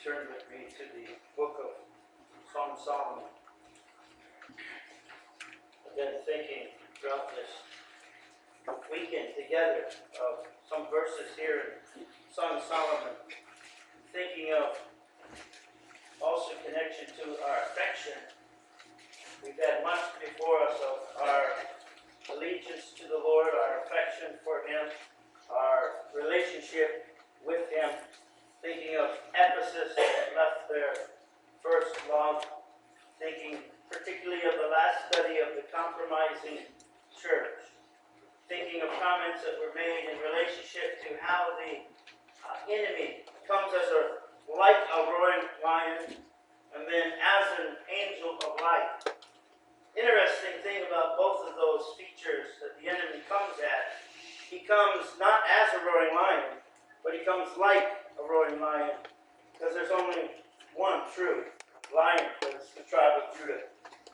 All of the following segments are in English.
turn with me to the book of Song of Solomon. I've been thinking throughout this weekend together of some verses here in Song of Solomon, thinking of also connection to our affection. We've had much before us of our allegiance to the Lord, our affection for Him, our relationship with Him. Thinking of Ephesus that left their first love. Thinking particularly of the last study of the compromising church. Thinking of comments that were made in relationship to how the enemy comes as like a roaring lion, and then as an angel of light. Interesting thing about both of those features that the enemy comes at, he comes not as a roaring lion, but he comes like a roaring lion, because there's only one true lion, that's the tribe of Judah,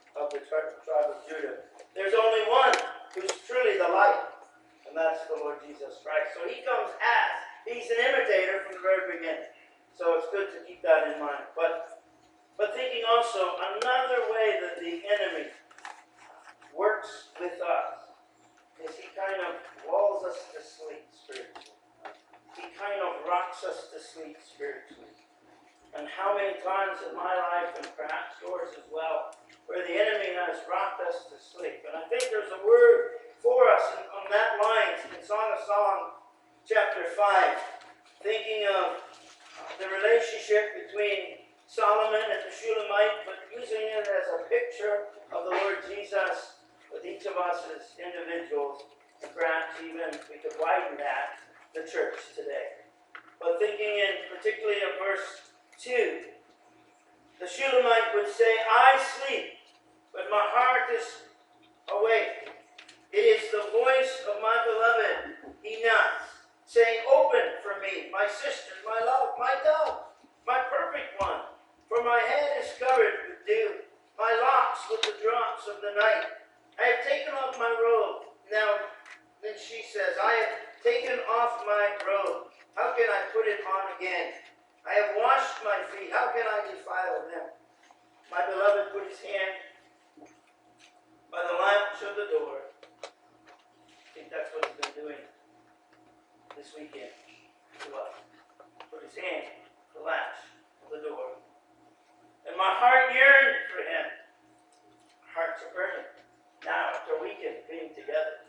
There's only one who's truly the light, and that's the Lord Jesus Christ. So he comes as, he's an imitator from the very beginning. So it's good to keep that in mind. But thinking also, another way that the enemy works with us is he kind of lulls us to sleep spiritually. He kind of rocks us to sleep spiritually. And how many times in my life, and perhaps yours as well, where the enemy has rocked us to sleep. And I think there's a word for us on that line in Song of Solomon, chapter 5, thinking of the relationship between Solomon and the Shulamite, but using it as a picture of the Lord Jesus with each of us as individuals, and perhaps even we could widen that, the church today. But thinking in particularly of verse 2, the Shulamite would say, I sleep, but my heart is awake. It is the voice of my beloved, he knocks, saying, open for me, my sister, my love, my dove, my perfect one. For my head is covered with dew, my locks with the drops of the night. I have taken off my robe. Now, then she says, I have taken off my robe. How can I put it on again? I have washed my feet. How can I defile them? My beloved put his hand by the latch of the door. I think that's what he's been doing this weekend to us. Put his hand on the latch of the door. And my heart yearned for him. Our hearts are burning now after a weekend being together.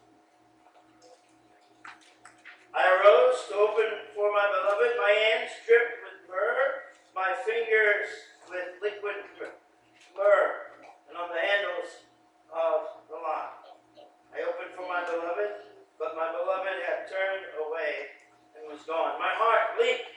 I arose to open for my beloved, my hands dripped with myrrh, my fingers with liquid myrrh, and on the handles of the lock. I opened for my beloved, but my beloved had turned away and was gone. My heart leaped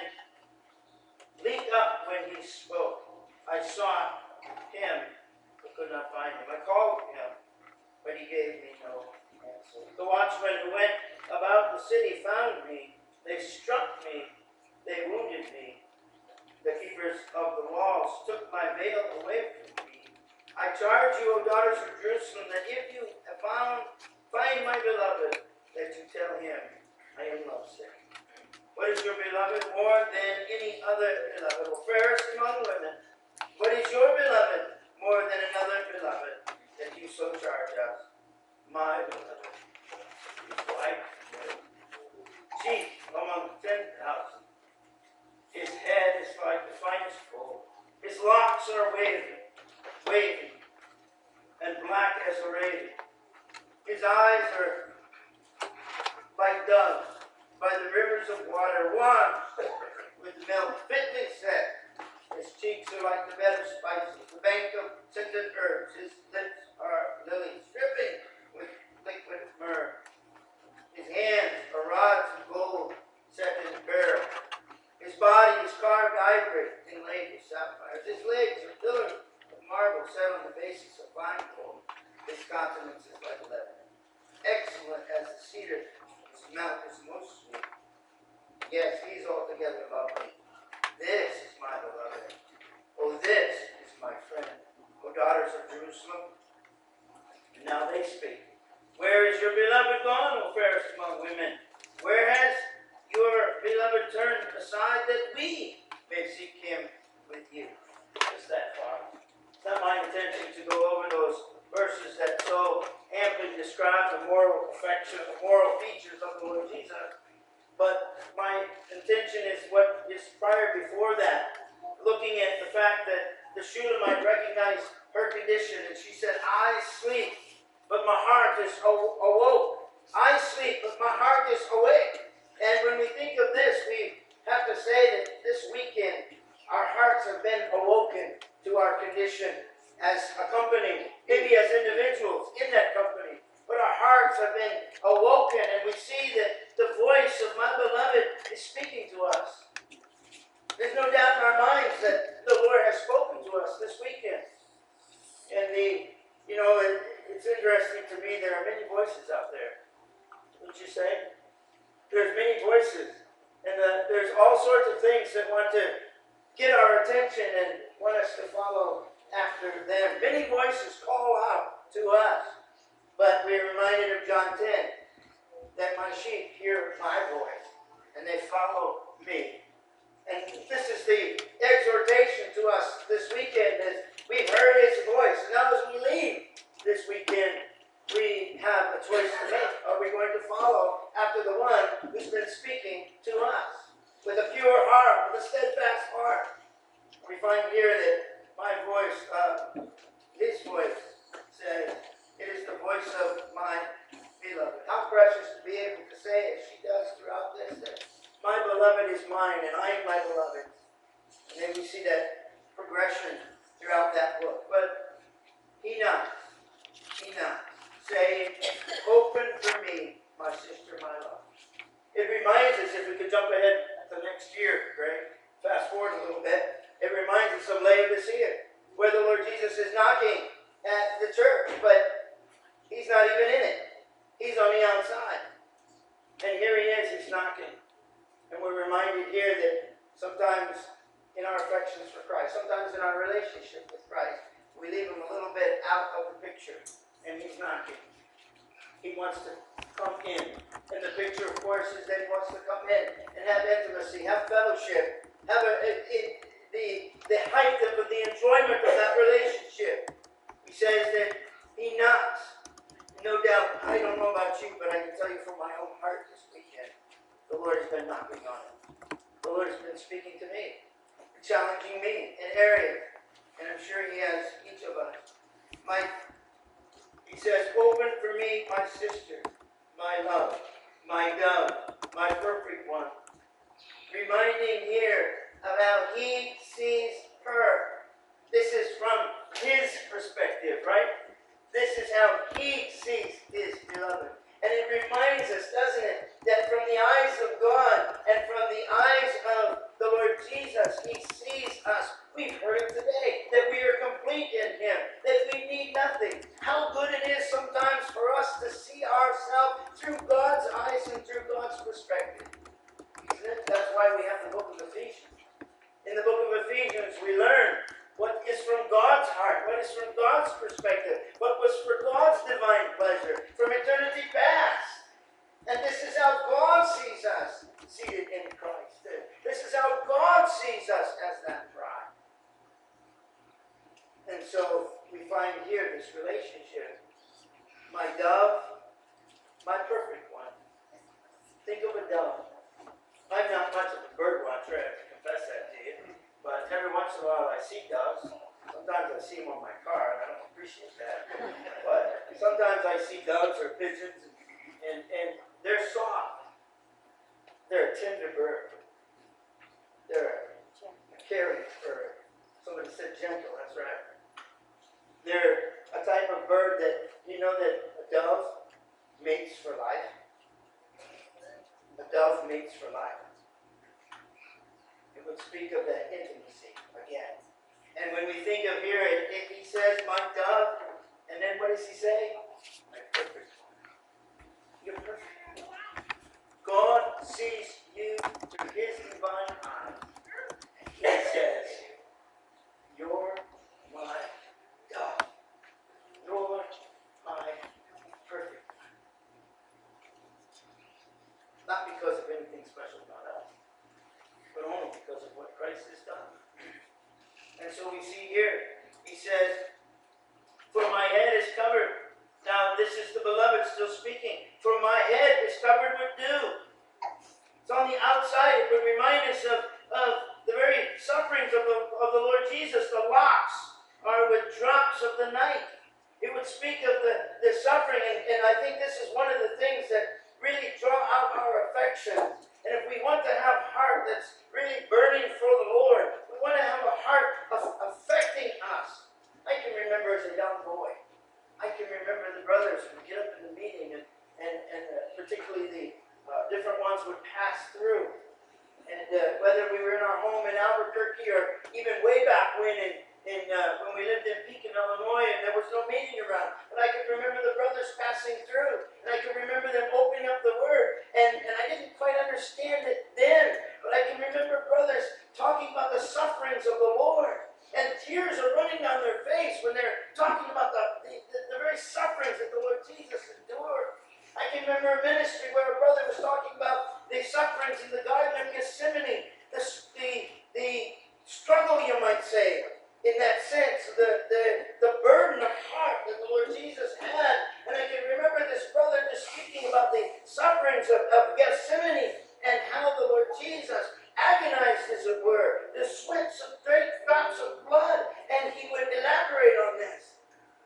up when he spoke. I sought him, but could not find him. I called him, but he gave me no answer. The watchmen who went about the city found me. They struck me. They wounded me. The keepers of the walls took my veil away from me. I charge you, O daughters of Jerusalem, that if you have find my beloved, that you tell him, I am lovesick. What is your beloved more than any other beloved? O fairest among women, what is your beloved more than another beloved, that you so charge us? My beloved is white, chief among 10,000. His head is like the finest gold. His locks are wavy, and black as a raven. His eyes are like doves by the rivers of water, washed with milk, fitly set. His cheeks are like the bed of spices, the bank of scented herbs. His lips are lilies, dripping with liquid myrrh. His hands are rods of gold set in beryl. His body is carved ivory inlaid with sapphires. His legs are pillars of marble set on the basis of fine gold. His countenance is like lebanon, excellent as the cedar. His mouth is most sweet. Yes, he's altogether lovely. This is my beloved. Oh, this is my friend. O daughters of Jerusalem. And now they speak. Where is your beloved gone, O fairest among women? Where has your beloved turned aside that we may see attention is what is prior before that, looking at the fact that the Shulamite recognized her condition, and she said, I sleep, but my heart is awoke. I sleep, but my heart is awake. And when we think of this, we have to say that this weekend, our hearts have been awoken to our condition as a company, maybe as individuals in that company. But our hearts have been awoken, and we see that the voice of my beloved is speaking to us. There's no doubt in our minds that the Lord has spoken to us this weekend. And it's interesting to me, there are many voices out there. Wouldn't you say? There's many voices. And there's all sorts of things that want to get our attention and want us to follow after them. Many voices call out to us. But we're reminded of John 10, that my sheep hear my voice, and they follow me. And this is the exhortation to us this weekend, as we've heard his voice. And now as we leave this weekend, we have a choice to make. Are we going to follow after the one who's been speaking to us with a pure heart, with a steadfast heart? We find here that my voice, his voice, says, it is the voice of my beloved. How precious to be able to say, as she does throughout this, that my beloved is mine, and I am my beloved. And then we see that progression throughout that book. But he knocks, saying, open for me, my sister, my love. It reminds us, if we could jump ahead to next year, Greg, fast forward a little bit, it reminds us of Laodicea, where the Lord Jesus is knocking at the church, but he's not even in it. He's on the outside. And here he is, he's knocking. And we're reminded here that sometimes in our affections for Christ, sometimes in our relationship with Christ, we leave him a little bit out of the picture. And he's knocking. He wants to come in. And the picture, of course, is that he wants to come in and have intimacy, have fellowship, have the height of the enjoyment of that relationship. He says that he knocks. No doubt, I don't know about you, but I can tell you from my own heart this weekend, the Lord has been knocking on it. The Lord has been speaking to me, challenging me in areas, and I'm sure he has each of us. He says, open for me, my sister, my love, my dove, my perfect one. Reminding here of how he sees her. This is from his perspective, right? This is how he sees his beloved. And it reminds us, doesn't it, that from the eyes of God and from the eyes of the Lord Jesus, he sees us. We've heard it today, that we are complete in him, that we need nothing. How good it is sometimes for us to see ourselves through God's eyes and through God's perspective. Isn't it? That's why we have the book of Ephesians. In the book of Ephesians, we learn what is from God's heart, what is from God's perspective, what was for God's divine pleasure from eternity past. And this is how God sees us seated in Christ. This is how God sees us as that bride. And so we find here this relationship. My dove, my perfect one. Think of a dove. I'm not much of a bird watcher, I have to confess that to you. But every once in a while I see doves. Sometimes I see them on my car, and I don't appreciate that. But sometimes I see doves or pigeons, and they're soft. They're a tender bird. They're a caring bird. Somebody said gentle, that's right. They're a type of bird that, you know that a dove mates for life? A dove mates for life. It would speak of that intimacy again. And when we think of here, he says, my dove, and then what does he say? My perfect one. You're perfect. God sees you through his divine eyes. He says, you're my dove. You're my perfect one. Not because of anything special about us, but only because of what Christ has done. And so we see here, he says, for my head is covered. Now this is the beloved still speaking. For my head is covered with dew. It's on the outside outside, it would remind us of the very sufferings of the Lord Jesus. The locks are with drops of the night. It would speak of the suffering, and I think this is one of the things that really draw out our affection. And if we want to have a heart that's really burning for the Lord, we want to have a heart affecting us. I can remember as a young boy, I can remember the brothers would get up in the meeting, and particularly the different ones would pass through. And whether we were in our home in Albuquerque or even way back when when we lived in Pekin, Illinois, and there was no meeting around. But I could remember the brothers passing through, and I could remember them opening up the Word. And I didn't quite understand it then, but I can remember brothers talking about the sufferings of the Lord. And tears are running down their face when they're talking about the very sufferings that the Lord Jesus endured. I can remember a ministry where a brother was talking about the sufferings in the Garden of Gethsemane, the struggle, you might say, in that sense, the burden of heart that the Lord Jesus had. And I can remember this brother just speaking about the sufferings of Gethsemane and how the Lord Jesus agonized, as it were, the sweats of great drops of blood, and he would elaborate on this.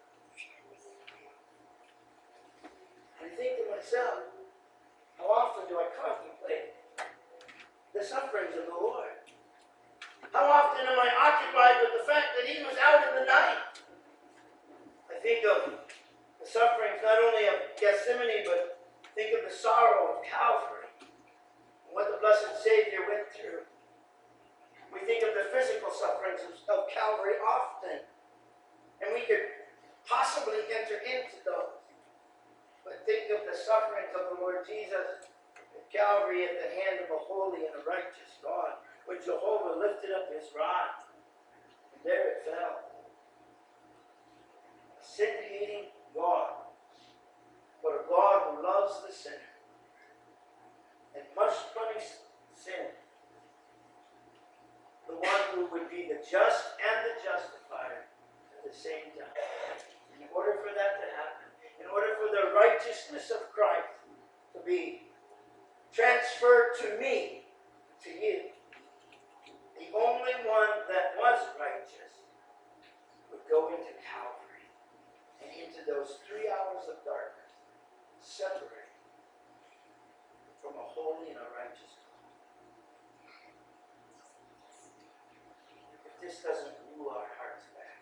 I think to myself, how often do I contemplate the sufferings of the Lord? How often am I occupied with the fact that he was out in the night? I think of the sufferings not only of Gethsemane, but think of the sorrow of Calvary and what the blessed Savior went through. We think of the physical sufferings of Calvary often, and we could possibly enter into those. But think of the sufferings of the Lord Jesus at Calvary at the hand of a holy and a righteous God, when Jehovah lifted up his rod, and there it fell. A sin-hating God, but a God who loves the sinner and must punish sin. The one who would be the just and the justifier at the same time. In order for that to happen, in order for the righteousness of Christ to be transferred to me, to you, the only one that was righteous would go into Calvary and into those 3 hours of darkness, separated from a holy and a righteous God. If this doesn't woo our hearts back,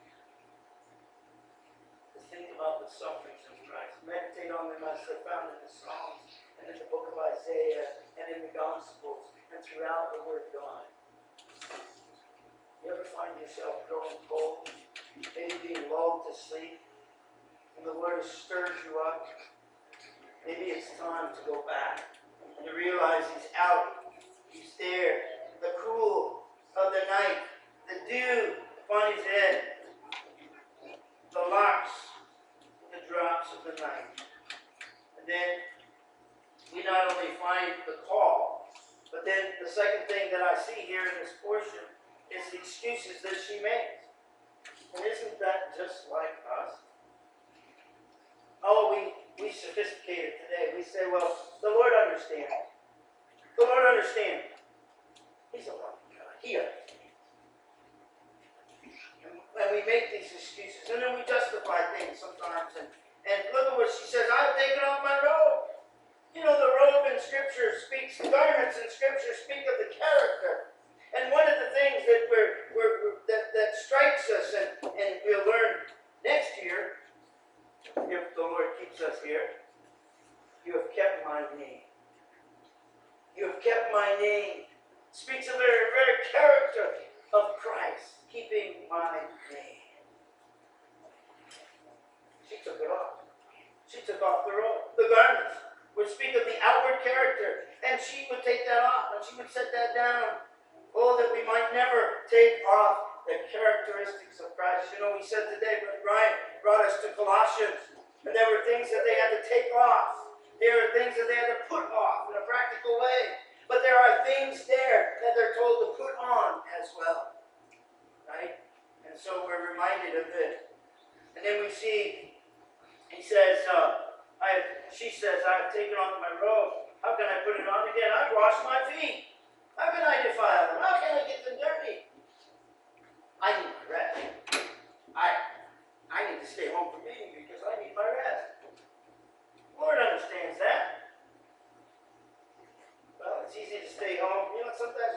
to think about the sufferings of Christ, meditate on them as they're found in the Psalms and in the book of Isaiah and in the Gospels and throughout the Word of God. You ever find yourself growing cold, maybe being lulled to sleep, and the Lord has stirred you up? Maybe it's time to go back and to realize He's out, He's there, the cool of the night, the dew upon His head, the locks, the drops of the night. And then we not only find the call, but then the second thing that I see here in this portion is the excuses that she makes. And isn't that just like us? Oh, we sophisticated today. We say, well, the Lord understands. The Lord understands. He's a loving God. He understands. And we make these excuses. And then we justify things sometimes. And look at what she says. I've taken off my robe. You know, the robe in Scripture speaks, the garments in Scripture speak of the character. And one of the things that that strikes us, and we'll learn next year, if the Lord keeps us here, you have kept my name. You have kept my name. Speaks of the very, very character of Christ, keeping my name. She took it off. She took off the robe, the garments, would speak of the outward character, and she would take that off, and she would set that down. Oh, that we might never take off the characteristics of Christ. You know, we said today, Brother Brian brought us to Colossians, and there were things that they had to take off. There are things that they had to put off in a practical way. But there are things there that they're told to put on as well. Right? And so we're reminded of this. And then we see, he says, she says, I've taken off my robe. How can I put it on again? I've washed my feet.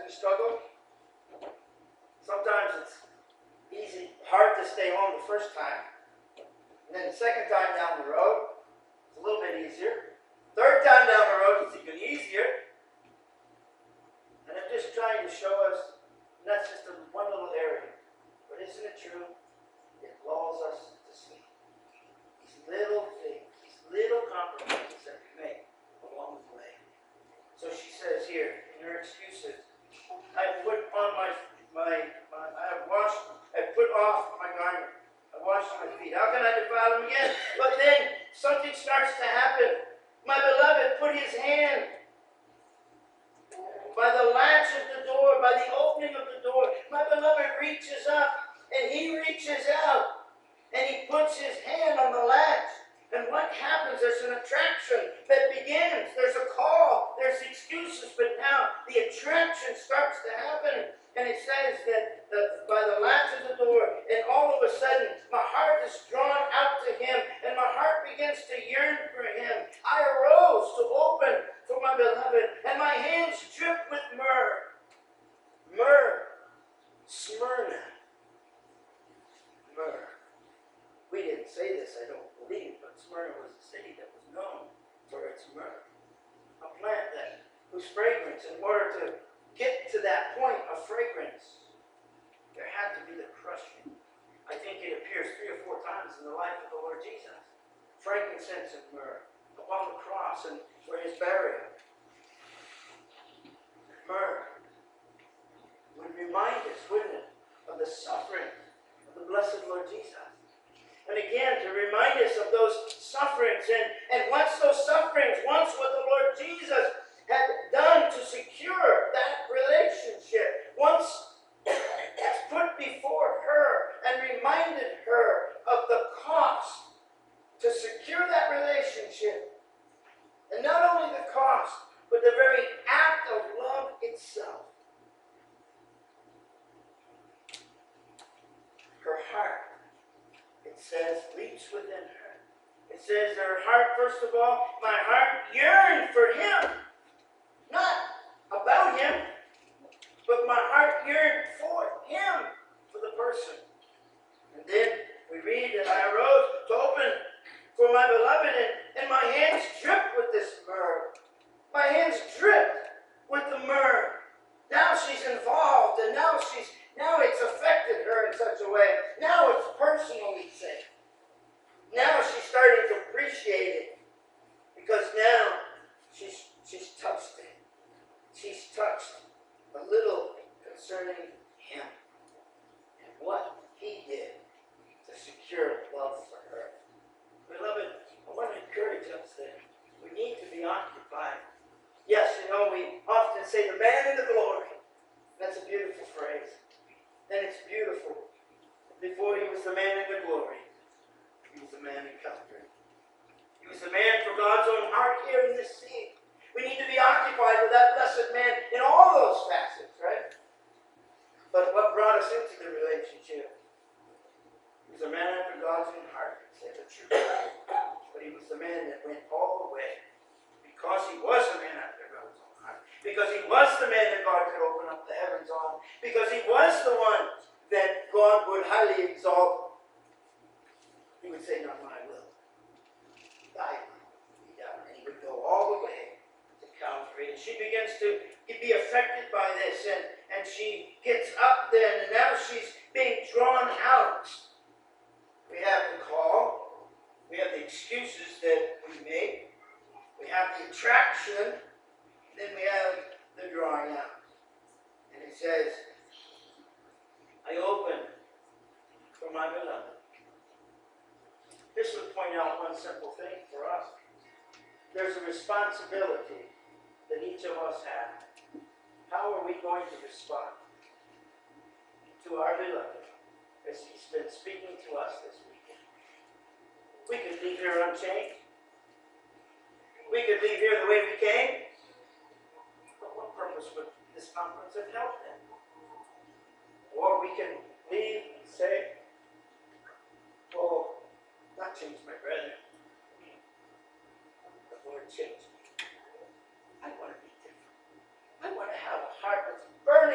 you struggle? Sometimes it's hard to stay home the first time. And then the second time down the road, it's a little bit easier. Third time down the road, it's even easier. And I'm just trying to show us, and that's just one little area. But isn't it true? It lulls us to sleep. These little things, these little compromises that we make along the way. So she says here, in her excuses, I put on I put off my garment. I washed my feet. How can I defile them again? But then something starts to happen. My beloved put his hand by the latch of the door, by the opening of the door. My beloved reaches up and he reaches out and he puts his hand on the latch. And what happens? There's an attraction that begins. There's a call. There's excuses. But now the attraction starts to happen. And it says that by the latch of the door, and all of a sudden, my heart is drawn out to him, and my heart begins to yearn for him. I arose to open for my beloved, and my hands dripped with myrrh. Myrrh. Smyrna. Myrrh. We didn't say this, I don't believe, but Smyrna was a city that was known for its myrrh. A plant whose fragrance, in order to get to that point of fragrance, there had to be the crushing. I think it appears 3 or 4 times in the life of the Lord Jesus. Frankincense and myrrh upon the cross and for his burial. Myrrh would remind us, wouldn't it, of the suffering of the blessed Lord Jesus. And again, to remind us of those sufferings. And once those sufferings, once what the Lord Jesus had done to secure that relationship, once it's put before her and reminded her of the cost to secure that relationship. And not only the cost, but the very act of love itself. Her heart, it says, leaps within her. It says her heart, first of all, my heart yearned for him. Not about him, but my heart yearned for him, for the person. And then we read that I arose to open for my beloved, and my hands dripped with this myrrh. My hands dripped with the myrrh. Now she's involved, and now it's affected her in such a way. Now it's personally safe. Now she's starting to appreciate it, because now she's touched it. She's touched a little concerning him and what he did to secure love for her. Beloved, I want to encourage us that we need to be occupied. Yes, we often say the man in the glory. That's a beautiful phrase. And it's beautiful. Before he was the man in the glory, he was the man in Calvary. He was the man for God's own heart here in this scene. We need to be occupied with that blessed man in all those facets, right? But what brought us into the relationship? He was a man after God's own heart, to say the truth. But he was the man that went all the way. Because he was the man after God's own heart. Because he was the man that God could open up the heavens on. Because he was the one that God would highly exalt. He would say, not my will, thy will be done. And he would go all the way to Calvary. And she begins to be affected by this. And she gets up then. And now she's being drawn out. We have the call. We have the excuses that we make. We have the attraction. Then we have the drawing out. And it says, I open for my beloved. This would point out one simple thing for us. There's a responsibility that each of us have. How are we going to respond to our beloved as he's been speaking to us this weekend? We could leave here unchanged. We could leave here the way we came. But what purpose would this conference have held then? Or we can leave and say, oh, not change my brethren. The Lord changed me. I want to be different. I want to have a heart that's burning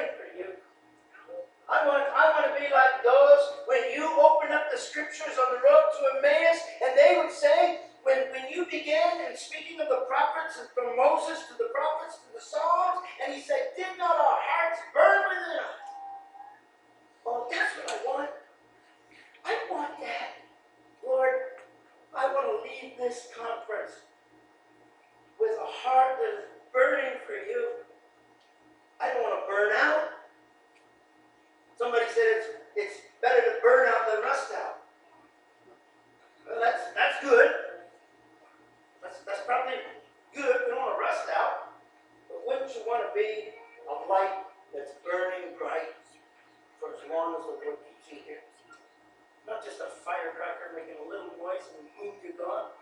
that's burning bright for as long as the Lord keeps you here. Not just a firecracker making a little noise and boom, you're gone.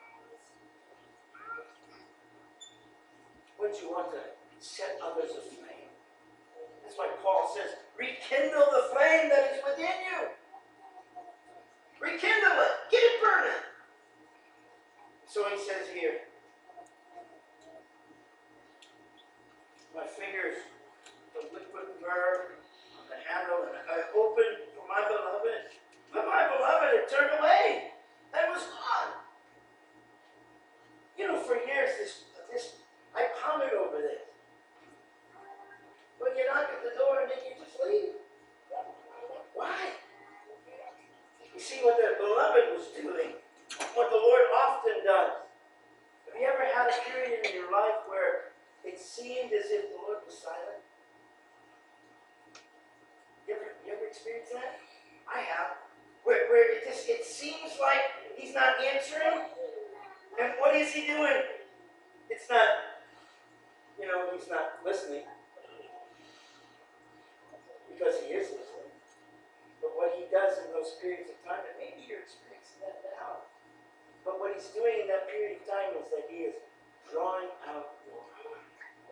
Wouldn't you want to set others aflame? That's why Paul says, rekindle the flame that is within you. Rekindle it. Get it burning. So he says here, my fingers, the liquid myrrh on the handle, and I opened for my beloved. But my beloved had turned away and was gone. You know, for years, this I pondered over this. But you knock at the door and then you just leave. Why? You see what the beloved was doing, what the Lord often does. Have you ever had a period in your life where it seemed as if the Lord was silent? You ever experienced that? I have. Where it seems like he's not answering. And what is he doing? It's not, he's not listening. Because he is listening. But what he does in those periods of time, and maybe you're experiencing that now. But what he's doing in that period of time is that he is drawing out your heart.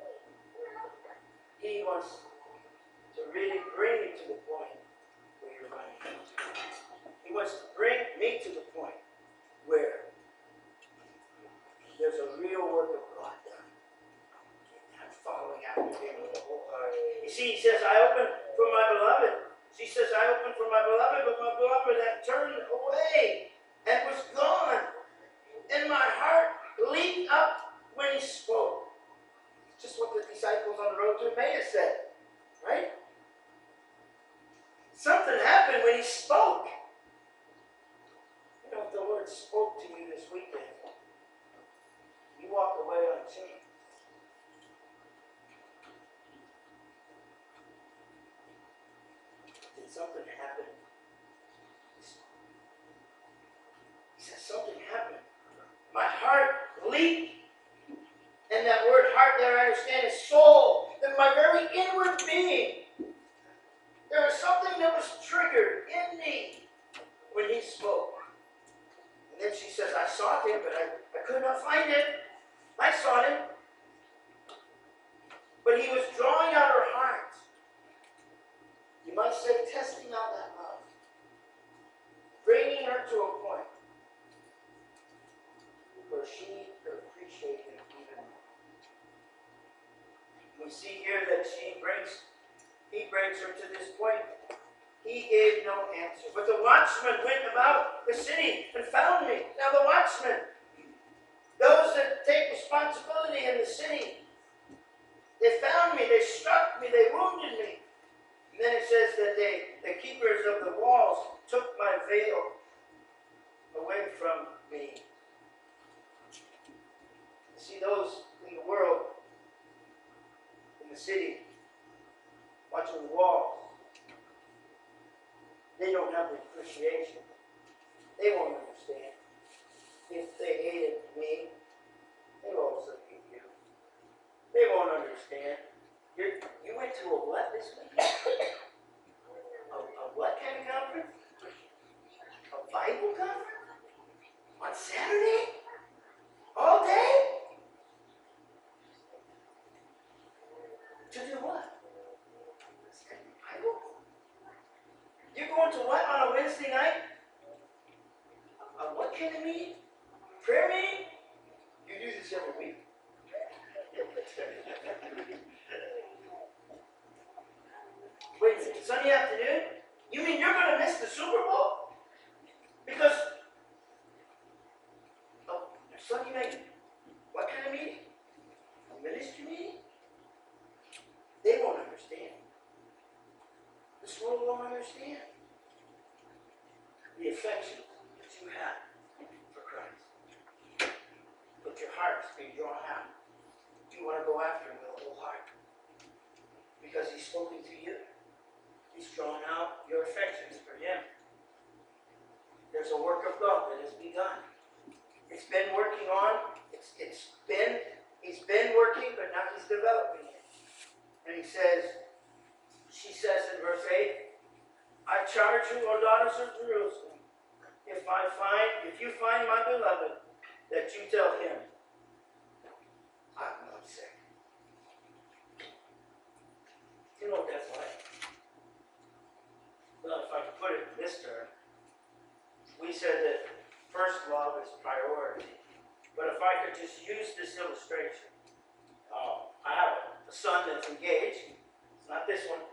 He wants to really bring you to the point where you're running into. He wants to bring me to the point where there's a real work of God done. I'm following after him with the whole heart. You see, he says, I open for my beloved. She says, I opened for my beloved, but my beloved had turned away and was gone. And my heart leaped up when he spoke. Just what the disciples on the road to Emmaus said. Right? Something happened when he spoke. You know, if the Lord spoke to you this weekend, you walk away unchanged. Did something happen? He said, something happened. My heart leaped. And that word heart there, I understand, is soul. In my very inward being. There was something that was triggered in me when he spoke. And then she says, I sought him, but I could not find him. I sought him. But he was drawing out her heart. You might say, testing out that love. Bringing her to a point where she could appreciate him even more. We see here that he brings her to this point. He gave no answer. But the watchman went about the city and found me. Now the watchmen, those that take responsibility in the city, they found me, they struck me, they wounded me. And then it says that the keepers of the walls took my veil away from me. See, those in the world, in the city, watching the walls, they don't have the appreciation. They won't understand. If they hated me, they will also hate you. They won't understand. You went to a what this week? A what kind of conference? A Bible conference? On Saturday? All day? To do what? Study the Bible? You're going to what on a Wednesday night? A what kind of meeting? Prayer meeting? You do this every week. Wait a minute, Sunday afternoon? You mean you're going to miss the Super Bowl? Because Sunday night, what kind of meeting? A ministry meeting? They won't understand. This world won't understand the affection that you have for Christ. But your heart's being drawn out. You want to go after him with a whole heart. Because he's spoken to you. He's drawn out your affections for him. There's a work of God that has begun. It's been working on. He's been working, but now he's developing it. And he says, true, O daughters of Jerusalem, if you find my beloved, that you tell him, I'm lovesick. You know what that's like? Well, if I could put it in this term, we said that first love is priority. But if I could just use this illustration, I have a son that's engaged. It's not this one.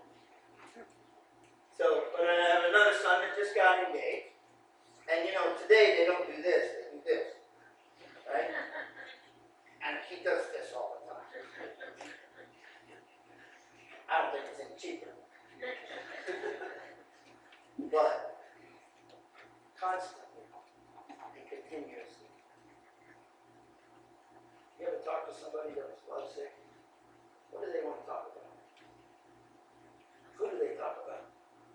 So, but I have another son that just got engaged. And today they don't do this, they do this. Right? And he does this all the time. I don't think it's any cheaper. But constantly and continuously. You ever talk to somebody that was lovesick? What do they want to talk about? Who do they talk about?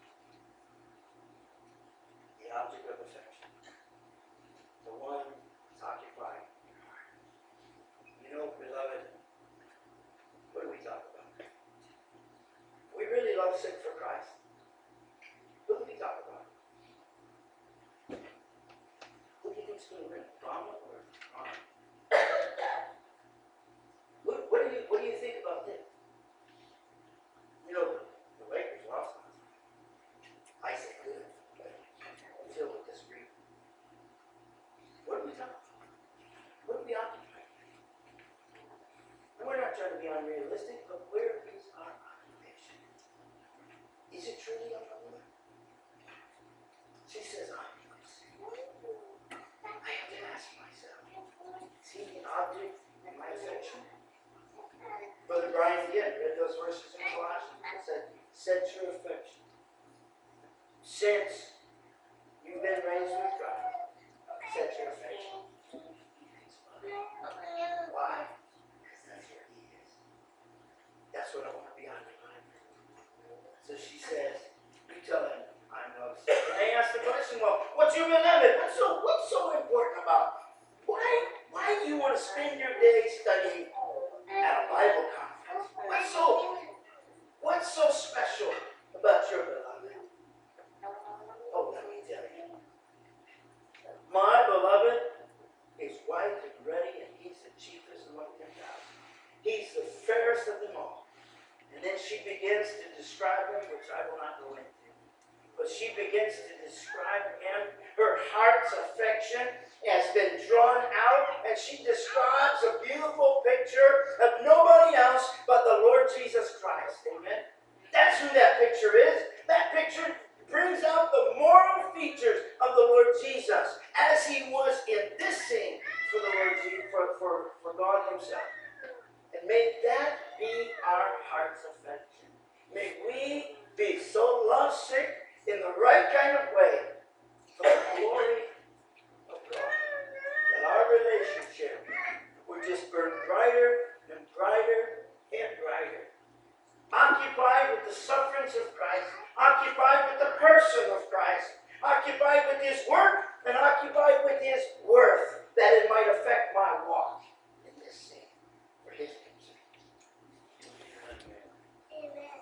The object of affection. The one who's occupying your heart. Beloved, what do we talk about? We really lovesick for Christ. Who do we talk about? Who do you think's going to win? Obama or Trump? What do you think about this? The Lakers lost last night. I say good, but I'm filled with disagreement. What are we talking about? What do we occupy? And we're not trying to be unrealistic, but where is our occupation? Is it truly of the Lord? She says, I'm lovesick. I have to ask myself, is he the object of my affection? Brother Brian again read those verses in Colossians. It said, set your affection. Since you've been raised with God, set your affection. Why? Because that's where he is. That's what I want to be occupied. So she says, you tell him I'm lovesick. And they ask the question, well, what's your beloved? What's so important about? Why do you want to spend your day studying at a Bible conference? What's so special about your beloved? Oh, let me tell you. My beloved is white and ruddy, and he's the chiefest among 10,000. He's the fairest of them all. And then she begins to describe him, which I will not go into. But she begins to describe him. Her heart's affection has been drawn out, and she describes a beautiful picture of nobody else but the Lord Jesus Christ. Amen? That's who that picture is. That picture brings out the moral features of the Lord Jesus as he was in this scene for the Lord Jesus, for God himself. And may that be our heart's affection. May we be so lovesick in the right kind of way for the glory of God, that our relationship would just burn brighter and brighter and brighter. Occupied with the sufferings of Christ, occupied with the person of Christ, occupied with his work, and occupied with his worth, that it might affect my walk in this scene for his name's sake. Amen.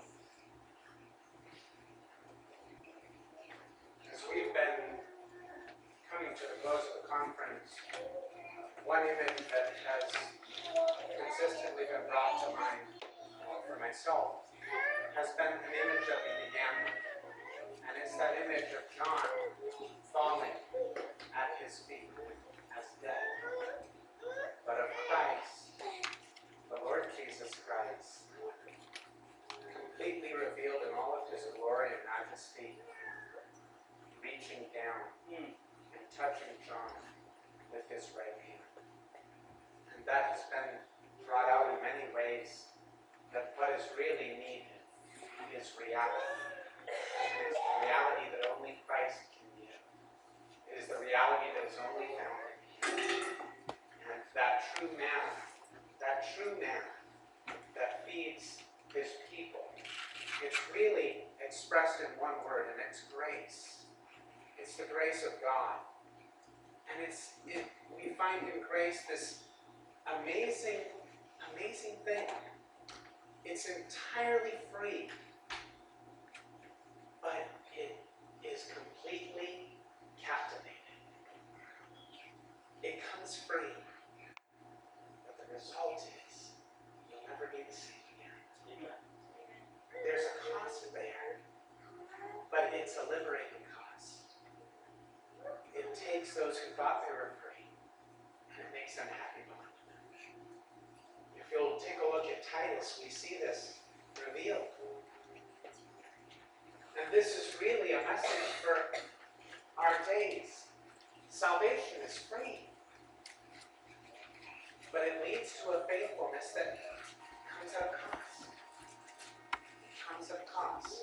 As we've been coming to the close of the conference, one image that has consistently been brought to mind for myself has been an image that we began with. And it's that image of John falling at his feet as dead. But of Christ, the Lord Jesus Christ, completely revealed in all of his glory and majesty, reaching down and touching John with his right hand. And that has been brought out in many ways, that what is really needed is reality. It is the reality that only Christ can give. It is the reality that is only found in him. And that true manna that feeds his people, it's really expressed in one word, and it's grace. It's the grace of God. And we find in grace this amazing thing. It's entirely free, but it is it's a liberating cause. It takes those who thought they were free, and it makes them happy behind them. If you'll take a look at Titus, we see this revealed. And this is really a message for our days. Salvation is free, but it leads to a faithfulness that comes at a cost. It comes at a cost.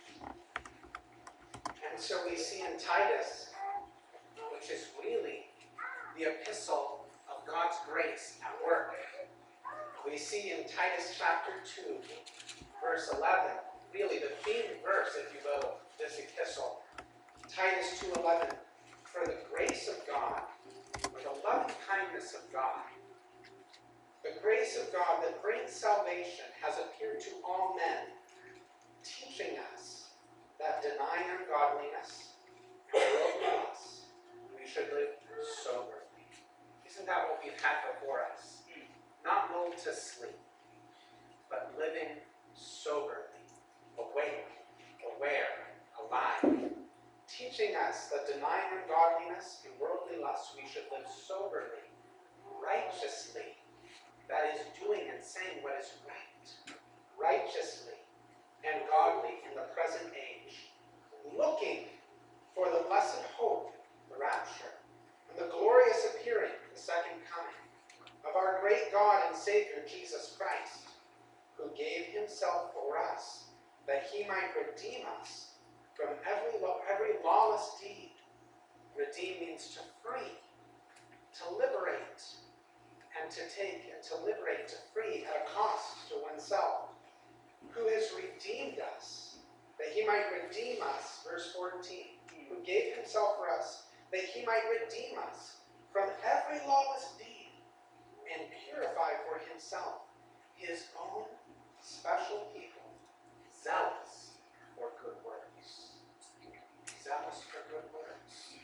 And so we see in Titus, which is really the epistle of God's grace at work. We see in Titus chapter 2, verse 11, really the theme verse, if you will, of this epistle. Titus 2:11, for the grace of God, or the loving kindness of God, the grace of God that brings salvation has appeared to all men, teaching us that denying ungodliness and worldly lust, we should live soberly. Isn't that what we've had before us? Not lulled to sleep, but living soberly, awake, aware, alive, teaching us that denying ungodliness and worldly lust, we should live soberly, righteously, that is, doing and saying what is right, righteously and godly in the present age, looking for the blessed hope, the rapture, and the glorious appearing, the second coming, of our great God and Savior, Jesus Christ, who gave himself for us, that he might redeem us from every lawless deed. Redeem means to free, to liberate, and to take, and to liberate, to free at a cost to oneself, who has redeemed us, that he might redeem us, verse 14, who gave himself for us, that he might redeem us from every lawless deed, and purify for himself his own special people, zealous for good works. Zealous for good works.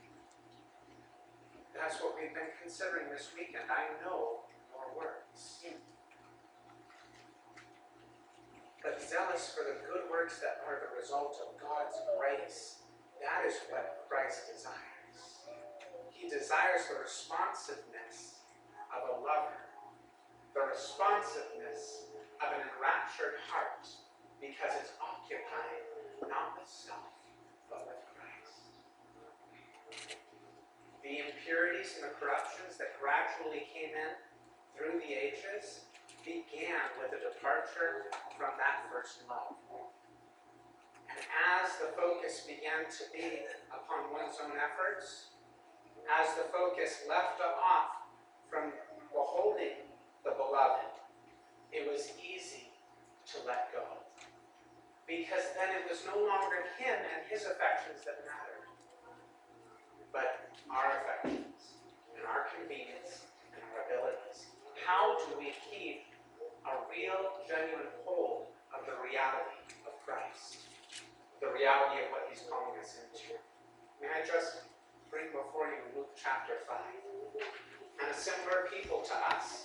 That's what we've been considering this weekend. I know your works. But zealous for the good works that are the result of God's grace. That is what Christ desires. He desires the responsiveness of a lover, the responsiveness of an enraptured heart, because it's occupied not with self, but with Christ. The impurities and the corruptions that gradually came in through the ages began with a departure from that first love. And as the focus began to be upon one's own efforts, as the focus left off from beholding the beloved, it was easy to let go. Because then it was no longer him and his affections that mattered, but our affections and our convenience and our abilities. How do we keep a real, genuine hold of the reality of Christ? The reality of what he's calling us into. May I just bring before you Luke chapter 5. And a similar people to us.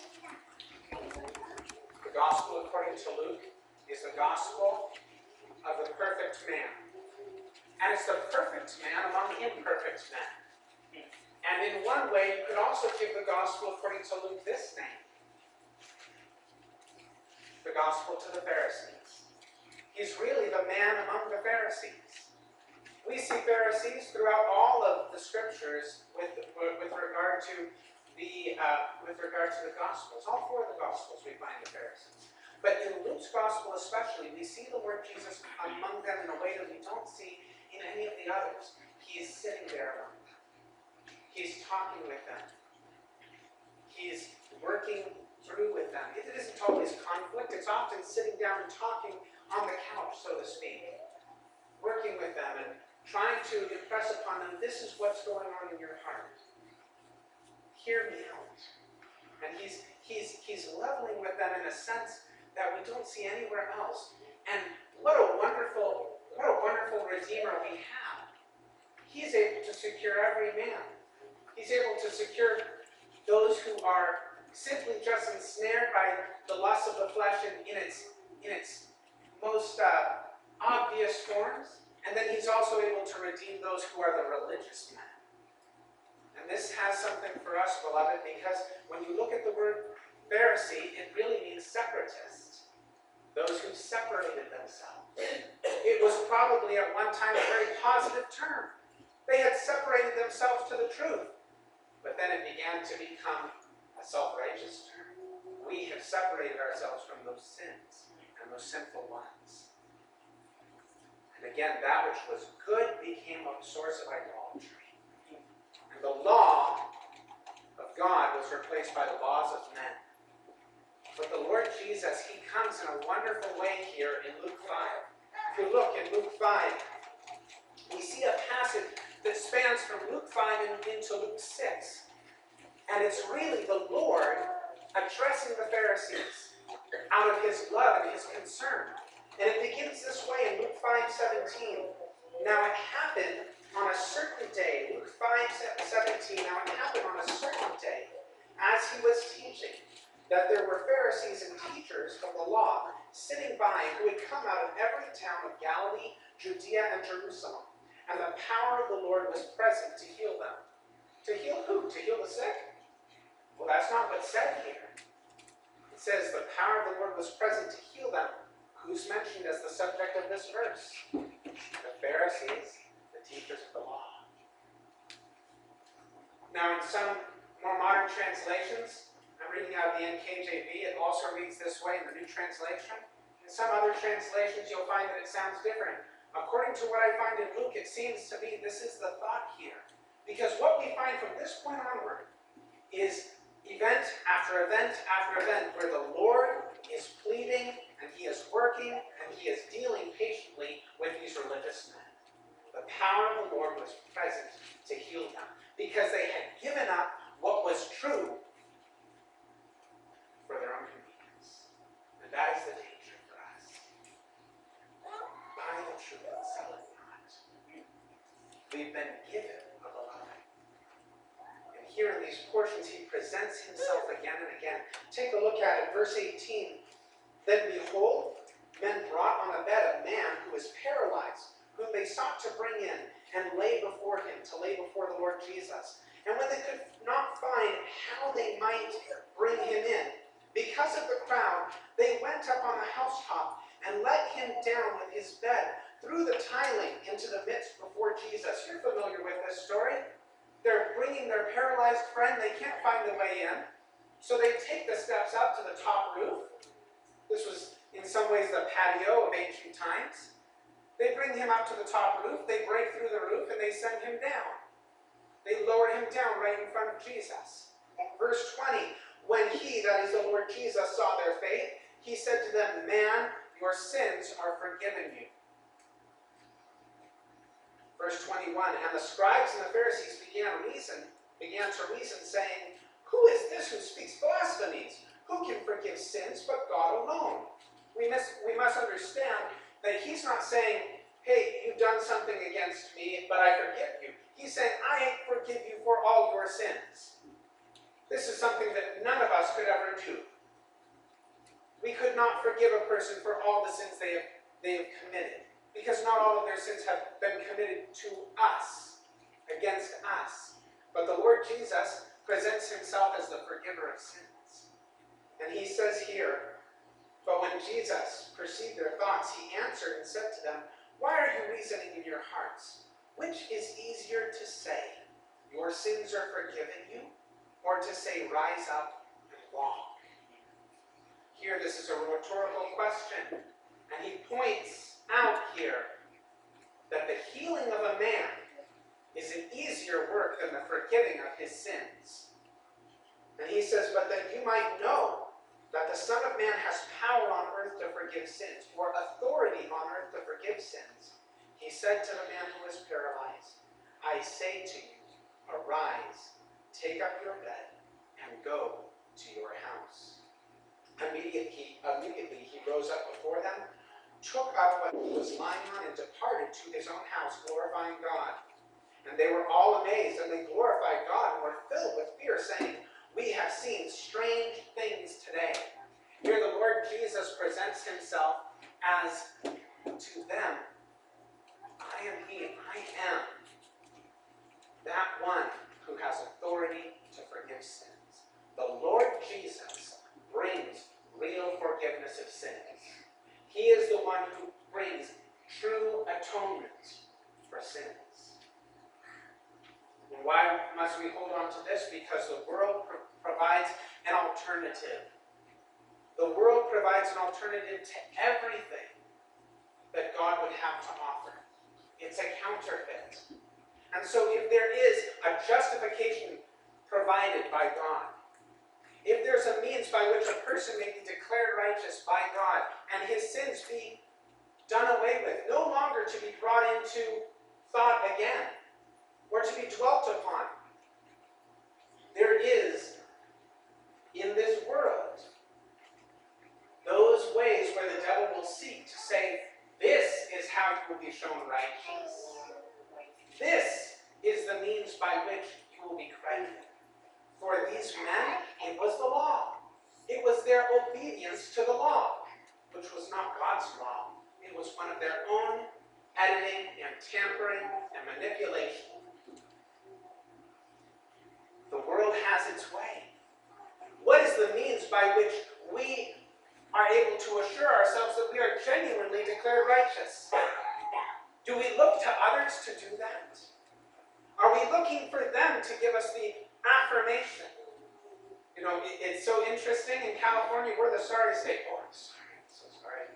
The gospel according to Luke is the gospel of the perfect man. And it's the perfect man among imperfect men. And in one way, you could also give the gospel according to Luke this name. The gospel to the Pharisees. He's really the man among the Pharisees. We see Pharisees throughout all of the scriptures with regard to the Gospels. All four of the Gospels we find the Pharisees. But in Luke's Gospel especially, we see the Lord Jesus among them in a way that we don't see in any of the others. He is sitting there among them. He's talking with them. He's working through with them. It isn't always conflict. It's often sitting down and talking on the couch, so to speak. Working with them and trying to impress upon them, this is what's going on in your heart. Hear me out. And he's leveling with them in a sense that we don't see anywhere else. And what a wonderful Redeemer we have. He's able to secure every man. He's able to secure those who are simply just ensnared by the lust of the flesh in its most obvious forms. And then he's also because when you look at the word Pharisee, it really means separatist. Those who separated themselves. It was probably at one time a very positive term. They had separated themselves to the truth. But then it began to become a self-righteous term. We have separated ourselves from those sins and those sinful ones. And again, that which was good became a source of idolatry. And the law of God was replaced by the laws of men. But the Lord Jesus, he comes in a wonderful way here in Luke 5. If you look in Luke 5, we see a passage that spans from Luke 5 into Luke 6. And it's really the Lord addressing the Pharisees out of his love and his concern. And it begins this way in Luke 5:17. Now it happened on a certain day, Luke 5:17, now it happened on a certain day, as he was teaching, that there were Pharisees and teachers of the law sitting by who had come out of every town of Galilee, Judea, and Jerusalem. And the power of the Lord was present to heal them. To heal who? To heal the sick? Well, that's not what's said here. It says the power of the Lord was present to heal them. Who's mentioned as the subject of this verse? The Pharisees, the teachers of the law. Now, in some more modern translations, I'm reading out of the NKJV, it also reads this way in the New Translation. In some other translations, you'll find that it sounds different. According to what I find in Luke, it seems to be this is the thought here. Because what we find from this point onward is event after event after event where the Lord is pleading and he is working and he is dealing patiently with these religious men. The power of the Lord was present to heal them because they had given up what was true for their own convenience. And that is the danger for us. Buy the truth and sell it not. We've been given a lie. And here in these portions, he presents himself again and again. Take a look at it, verse 18. Then behold, men brought on a bed a man who was paralyzed, whom they sought to bring in and lay before him, to lay before the Lord Jesus. And when they could not find how they might bring him in, because of the crowd, they went up on the housetop and let him down with his bed through the tiling into the midst before Jesus. You're familiar with this story. They're bringing their paralyzed friend. They can't find the way in. So they take the steps up to the top roof. This was, in some ways, the patio of ancient times. They bring him up to the top roof. They break through the roof and they send him down. They lower him down right in front of Jesus. Verse 20, when he, that is the Lord Jesus, saw their faith, he said to them, "Man, your sins are forgiven you." Verse 21, and the scribes and the Pharisees began to reason, saying, "Who is this who speaks blasphemies? Who can forgive sins but God alone?" We must understand that he's not saying, "Hey, you've done something against me, but I forgive you." He's saying, "I forgive you for all your sins." This is something that none of us could ever do. We could not forgive a person for all the sins they have committed, because not all of their sins have been committed to us, against us. But the Lord Jesus presents himself as the forgiver of sins. And he says here, but when Jesus perceived their thoughts, he answered and said to them, "Why are you reasoning in your hearts? Which is easier to say, 'Your sins are forgiven you,' or to say, 'Rise up and walk'?" Here, this is a rhetorical question. And he points out here that the healing of a man is an easier work than the forgiving of his sins. And he says, but that you might know that the Son of Man has power on earth to forgive sins, or authority on earth to forgive sins. He said to the man who was paralyzed, "I say to you, arise, take up your bed, and go to your house." Immediately he rose up before them, took up what he was lying on, and departed to his own house, glorifying God. And they were all amazed, and they glorified God, and were filled with fear, saying, "We have seen strange things today." Here the Lord Jesus presents himself as to them, "I am he, I am that one who has authority to forgive sins. The Lord Jesus brings real forgiveness of sins. He is the one who brings true atonement for sins. And why must we hold on to this? Because the world provides an alternative. The world provides an alternative to everything that God would have to offer. It's a counterfeit. And so if there is a justification provided by God, if there's a means by which a person may be declared righteous by God and his sins be done away with, no longer to be brought into thought again or to be dwelt upon, there is in this world those ways where the devil will seek to say, this is how you will be shown righteous. This is the means by which you will be credited. For these men, it was the law. It was their obedience to the law, which was not God's law. It was one of their own editing and tampering and manipulation. The world has its way. What is the means by which we are able to assure ourselves that we are genuinely declared righteous? Do we look to others to do that? Are we looking for them to give us the affirmation? You know, it's so interesting. In California, we're the sorry state. Oh, I'm sorry. I'm so sorry.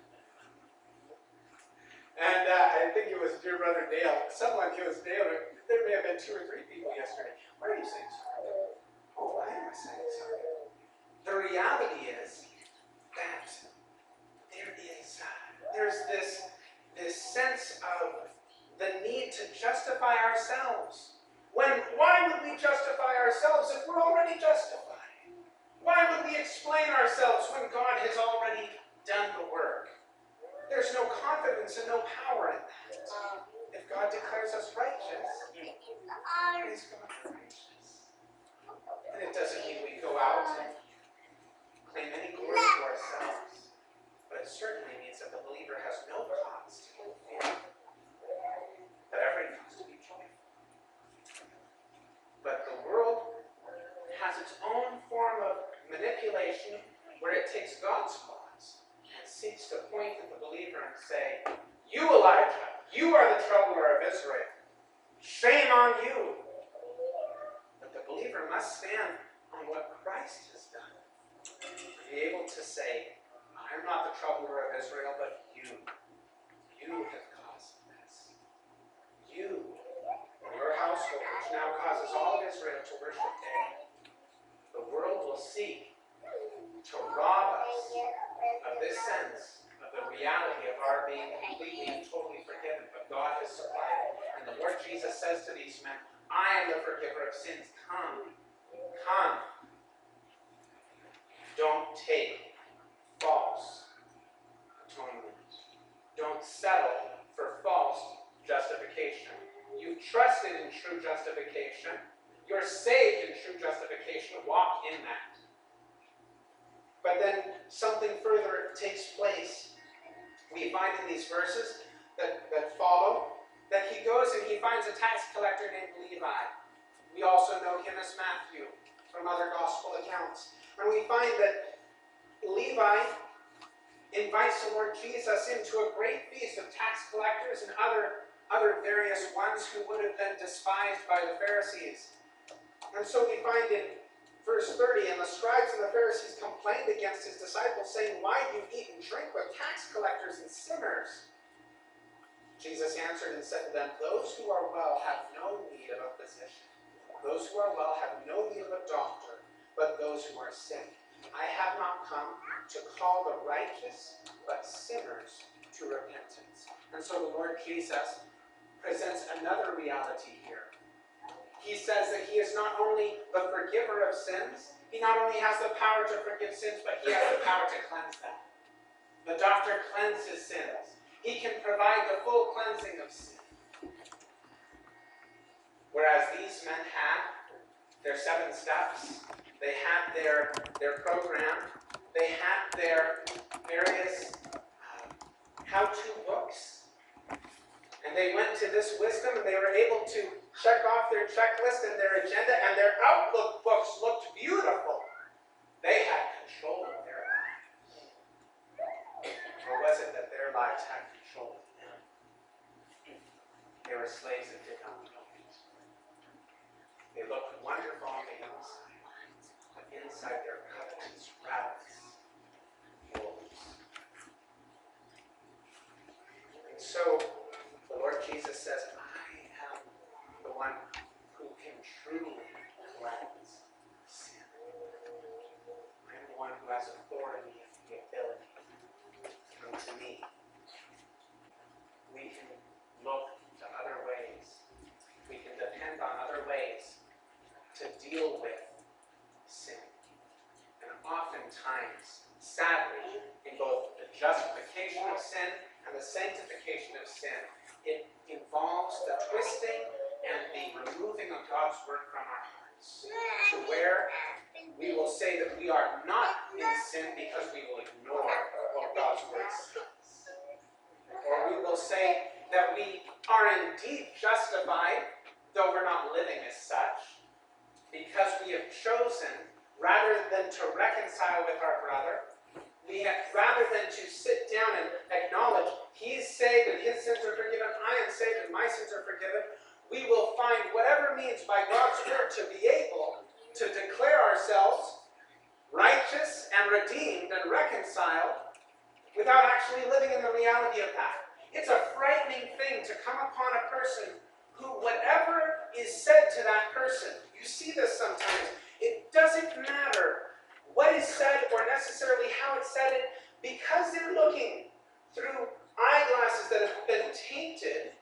And I think it was dear brother Dale. Someone, it was Dale. There may have been 2 or 3 people yesterday. Why are you saying sorry? Oh, why am I saying sorry? The reality is that there's this sense of the need to justify ourselves. Why would we justify ourselves if we're already justified? Why would we explain ourselves when God has already done the work? There's no confidence and no power in that. If God declares us righteous, praise God for righteous. And it doesn't mean we go out and claim any glory to ourselves, but it certainly means that the believer has no cause to be fearful, but every cause to be joyful. But the world has its own form of manipulation where it takes God's cause and seeks to point at the believer and say, you, Elijah, you are the troubler of Israel. Shame on you. But the believer must stand on what Christ has done. To be able to say, I'm not the troubler of Israel, but you. You have caused this. You, your household, which now causes all of Israel to worship Baal. The world will seek to rob us of this sense of the reality of our being completely and totally forgiven, but God has supplied it. And the Lord Jesus says to these men, I am the forgiver of sins. Come. Come. Don't take false atonement. Don't settle for false justification. You've trusted in true justification. You're saved in true justification. Walk in that. But then something further takes place. We find in these verses that follow that he goes and he finds a tax collector named Levi. We also know him as Matthew from other gospel accounts. And we find that Levi invites the Lord Jesus into a great feast of tax collectors and other various ones who would have been despised by the Pharisees. And so we find in verse 30, and the scribes and the Pharisees complained against his disciples, saying, why do you eat and drink with tax collectors and sinners? Jesus answered and said to them, those who are well have no need of a physician. Those who are well have no need of a doctor, but those who are sick. I have not come to call the righteous, but sinners to repentance. And so the Lord Jesus presents another reality here. He says that he is not only the forgiver of sins, he not only has the power to forgive sins, but he has the power to cleanse them. The doctor cleanses sins. He can provide the full cleansing of sin. Whereas these men had their 7 steps, they had their program, they had their various how-to books, and And they went to this wisdom and they were able to check off their checklist and their agenda, and their outlook books looked beautiful. They had control of their lives. Or was it that their lives had control of them? They were slaves that did not know it. They looked wonderful on the outside, but inside their covetous, ravenous wolves. And so the Lord Jesus says, I am the one who can truly cleanse sin. I am the one who has authority and the ability to come to me. We can look to other ways. We can depend on other ways to deal with sin. And oftentimes, sadly, in both the justification of sin and the sanctification of sin, it involves the twisting and the removing of God's word from our hearts, to where we will say that we are not in sin because we will ignore what God's word says. Or we will say that we are indeed justified, though we're not living as such, because we have chosen, rather than to reconcile with our brother, rather than to sit down and acknowledge he's saved and his sins are forgiven, I am saved and my sins are forgiven, we will find whatever means by God's word to be able to declare ourselves righteous and redeemed and reconciled without actually living in the reality of that. It's a frightening thing to come upon a person who, whatever is said to that person, you see this sometimes, it doesn't matter what is said or necessarily how it's said, because they're looking through eyeglasses that have been tainted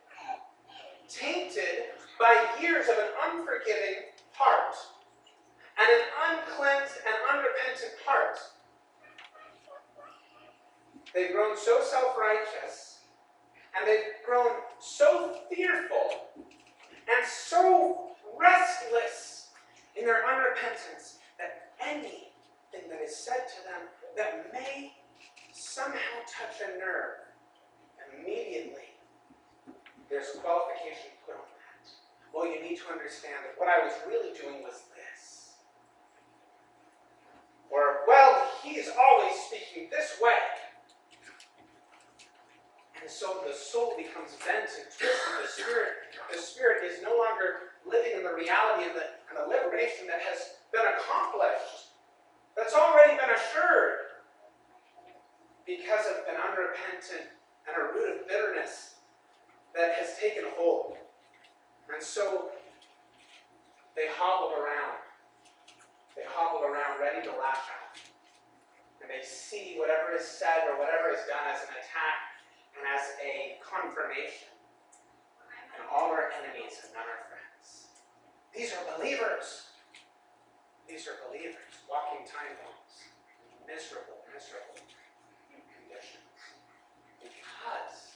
by years of an unforgiving heart and an uncleansed and unrepentant heart. They've grown so self-righteous, and they've grown so fearful and so restless in their unrepentance that anything that is said to them that may somehow touch a nerve, immediately there's qualification put on that. Well, you need to understand that what I was really doing was this. Or, well, he's always speaking this way. And so the soul becomes bent and twisted. The spirit is no longer living in the reality and the liberation that has been accomplished, that's already been assured, because of an unrepentant and a root of bitterness that has taken hold. And so they hobble around. They hobble around ready to lash out. And they see whatever is said or whatever is done as an attack and as a confirmation. And all are enemies and none are friends. These are believers. These are believers walking time bombs. Miserable conditions. Because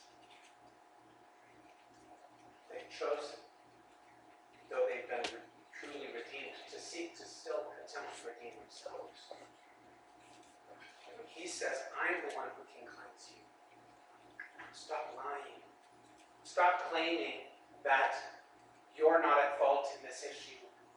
they've chosen, though they've been truly redeemed, to seek to still attempt to redeem themselves. And he says, I'm the one who can cleanse you. Stop lying. Stop claiming that you're not at fault in this issue.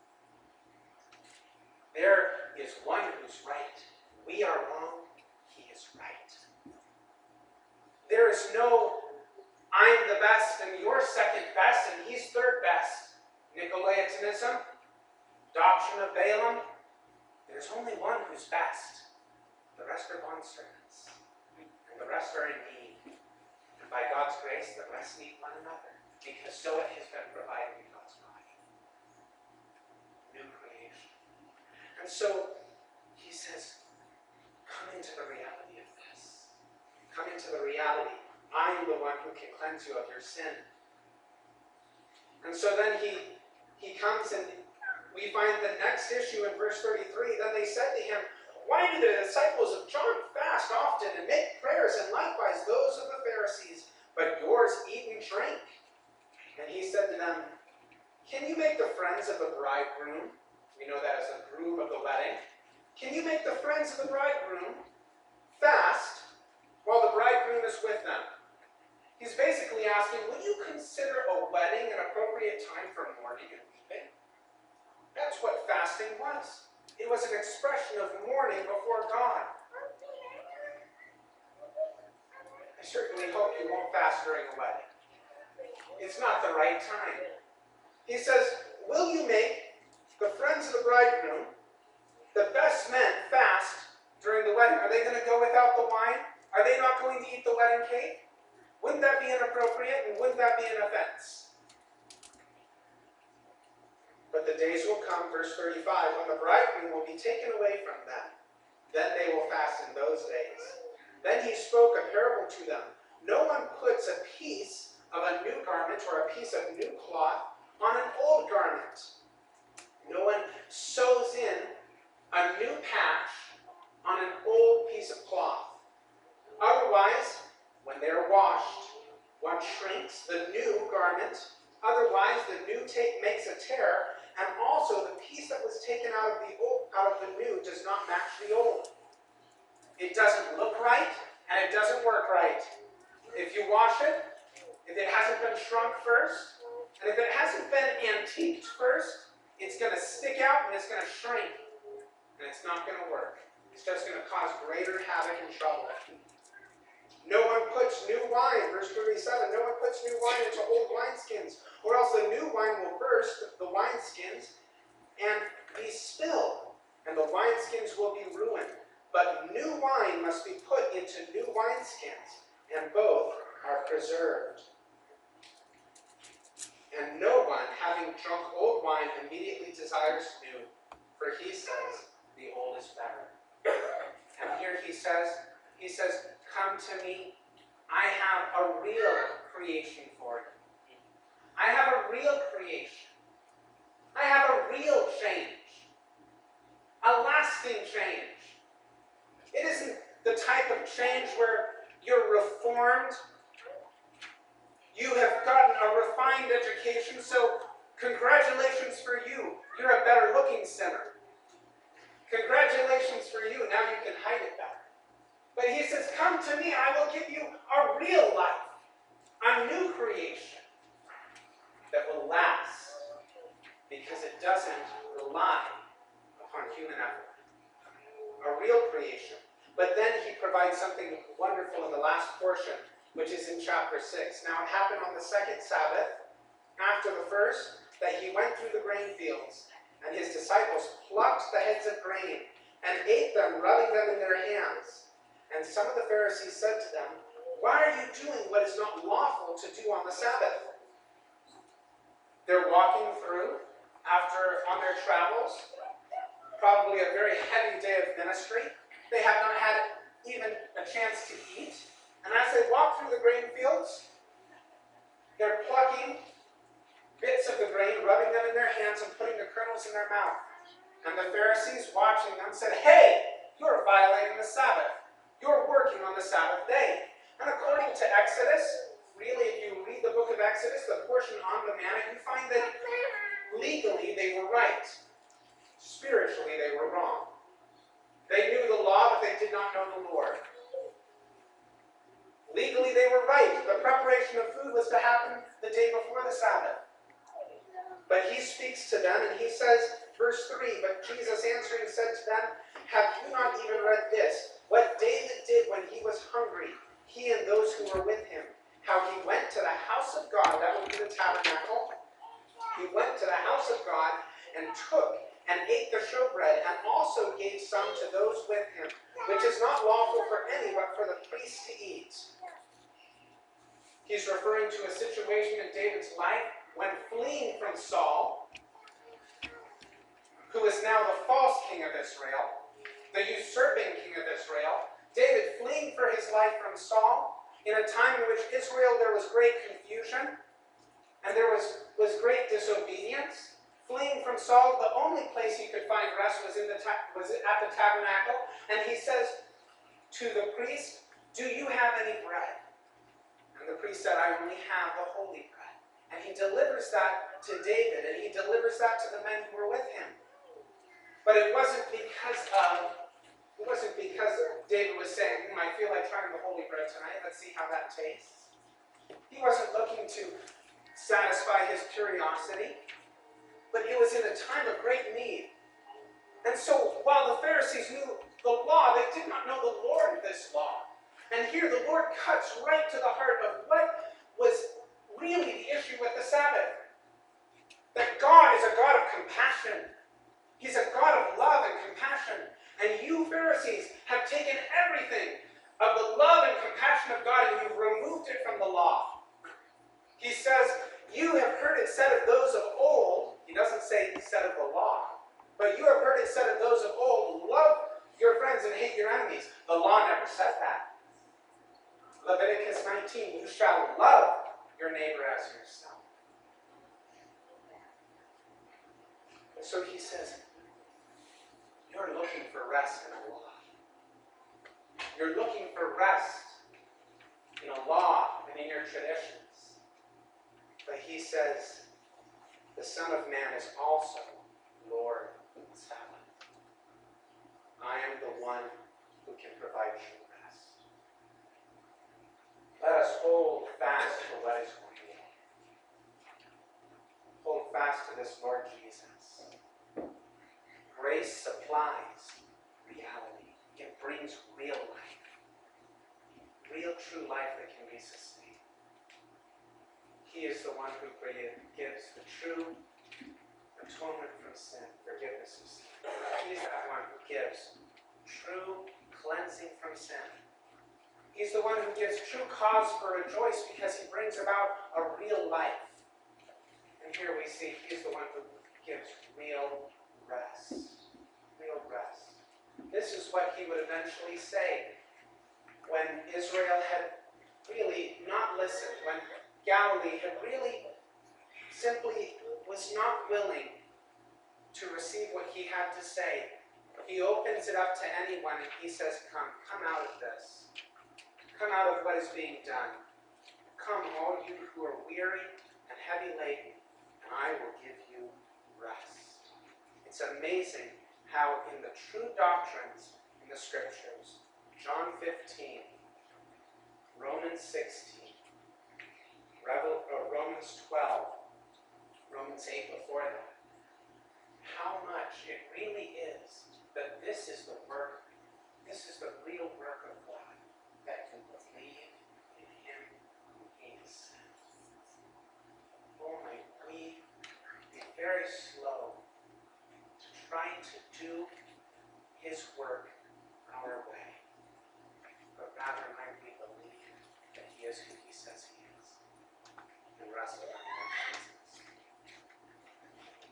There is one who's right. We are wrong. He is right. There is no, I'm the best and you're second best and he's third best. Nicolaitanism, doctrine of Balaam. There's only one who's best. The rest are bondservants. And the rest are in need. And by God's grace, the rest need one another. Because so it has been provided in God's body. New creation. And so, he says, come into the reality of this. Come into the reality. I am the one who can cleanse you of your sin. And so then he comes and we find the next issue in verse 33. Then they said to him, why do the disciples of John fast often and make prayers, and likewise those of the Pharisees, but yours eat and drink? And he said to them, can you make the friends of the bridegroom, we know that as the groom of the wedding, can you make the friends of the bridegroom fast while the bridegroom is with them? He's basically asking, would you consider a wedding an appropriate time for mourning and weeping? That's what fasting was. It was an expression of mourning before God. I certainly hope you won't fast during a wedding. It's not the right time. He says, will you make the friends of the bridegroom, the best men, fast during the wedding? Are they going to go without the wine? Are they not going to eat the wedding cake? Wouldn't that be inappropriate, and wouldn't that be an offense? But the days will come, verse 35, when the bridegroom will be taken away from them. Then they will fast in those days. Then he spoke a parable to them. No one puts a piece of a new garment or a piece of new cloth on an old garment. No one sews in a new patch on an old piece of cloth. Otherwise, when they are washed, one shrinks the new garment. Otherwise, the new makes a tear, and also the piece that was taken out of the new does not match the old. It doesn't look right, and it doesn't work right. If you wash it, if it hasn't been shrunk first, and if it hasn't been antiqued first, it's going to stick out and it's going to shrink, and it's not going to work. It's just going to cause greater havoc and trouble. No one puts new wine, verse 37, no one puts new wine into old wineskins, or else the new wine will burst the wineskins and be spilled, and the wineskins will be ruined. But new wine must be put into new wineskins, and both are preserved. And no one, having drunk old wine, immediately desires new, for he says, the old is better. And here he says, come to me. I have a real creation for you. I have a real creation. I have a real change. A lasting change. It isn't the type of change where you're reformed. You have gotten a refined education, so congratulations for you. You're a better looking sinner. Congratulations for you. Now you can hide it better. But he says, come to me, I will give you a real life, a new creation that will last because it doesn't rely upon human effort. A real creation. But then he provides something wonderful in the last portion, which is in chapter 6. Now it happened on the second Sabbath, after the first, that he went through the grain fields, and his disciples plucked the heads of grain and ate them, rubbing them in their hands. And some of the Pharisees said to them, why are you doing what is not lawful to do on the Sabbath? They're walking through on their travels, probably a very heavy day of ministry. They have not had even a chance to eat. And as they walk through the grain fields, they're plucking bits of the grain, rubbing them in their hands and putting the kernels in their mouth. And the Pharisees, watching them, said, hey, you're violating the Sabbath. You're working on the Sabbath day. And according to Exodus, really, if you read the book of Exodus, the portion on the manna, you find that legally they were right. Spiritually they were wrong. They knew the law, but they did not know the Lord. Legally they were right. The preparation of food was to happen the day before the Sabbath. But he speaks to them and he says, verse 3, but Jesus answering said to them, have you not even read this? What David did when he was hungry, he and those who were with him, how he went to the house of God, that would be the tabernacle. He went to the house of God and took and ate the showbread and also gave some to those with him, which is not lawful for any but for the priest to eat. He's referring to a situation in David's life when fleeing from Saul, who is now the false king of Israel, the usurping king of Israel. David fleeing for his life from Saul in a time in which Israel there was great confusion and there was great disobedience. Fleeing from Saul, the only place he could find rest was at the tabernacle. And he says to the priest, do you have any bread? And the priest said, I only have the holy bread. And he delivers that to David, and he delivers that to the men who were with him. But it wasn't because David was saying, I feel like trying the holy bread tonight. Let's see how that tastes. He wasn't looking to satisfy his curiosity, but it was in a time of great need. And so while the Pharisees knew the law, they did not know the Lord this law. And here the Lord cuts right to the heart of what was really the issue with the Sabbath. That God is a God of compassion. He's a God of love and compassion. And you Pharisees have taken everything of the love and compassion of God and you've removed it from the law. He says, you have heard it said of those of old, he doesn't say said of the law, but you have heard it said of those of old, love your friends and hate your enemies. The law never said that. Leviticus 19, you shall love your neighbor as yourself. And so he says, you're looking for rest in a law. You're looking for rest in a law and in your traditions. But he says, the Son of Man is also Lord of the Sabbath. I am the one who can provide you rest. Let us hold fast to what is real. Hold fast to this Lord Jesus. Grace supplies reality. It brings real life. Real true life that can be sustained. He is the one who gives the true atonement from sin, forgiveness of sin. He's that one who gives true cleansing from sin. He's the one who gives true cause for rejoice because he brings about a real life. And here we see he's the one who gives real rest. Real rest. This is what he would eventually say when Israel had really not listened, when Galilee had really simply was not willing to receive what he had to say. He opens it up to anyone and he says, come out of this. Come out of what is being done. Come, all you who are weary and heavy laden, and I will give you rest. It's amazing how in the true doctrines in the scriptures, John 15, Romans 16, Romans 12, Romans 8 before that, how much it really is that this is the work, this is the real work of God, that can believe in him who he has sent. Oh, may we be very slow to try to do his work